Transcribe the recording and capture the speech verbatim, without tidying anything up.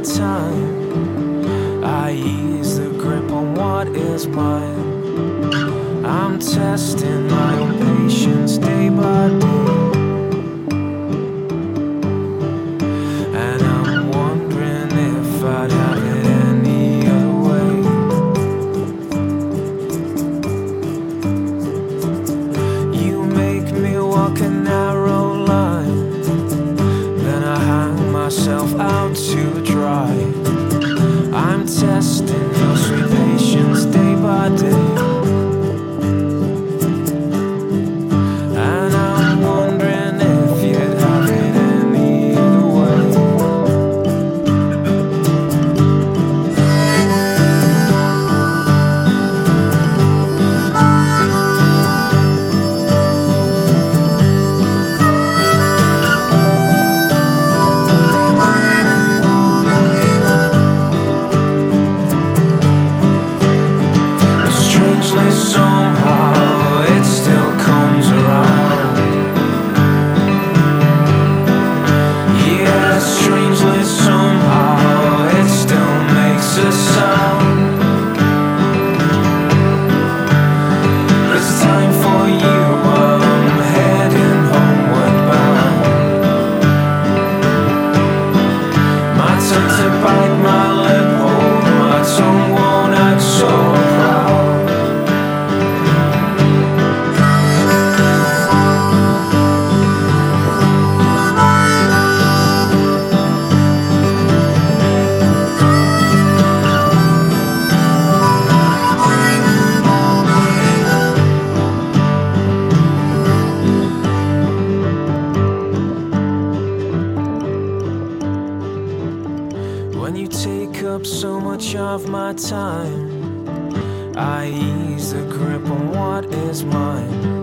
time. I ease the grip on what is mine. I'm testing my own patience day by day, and I'm wondering if I'd have it any other way. You make me walk a narrow line, then I hang myself out to dry. I'm testing your sweet patience day by day, and I'm wondering if you'd have it any other way. Strangely, somehow, it still comes around. Yeah, strangely, somehow, it still makes a sound. It's time for you, I'm heading homeward bound. My tongue to bite my lip hole, my tongue won't act so proud. When you take up so much of my time, I ease the grip on what is mine.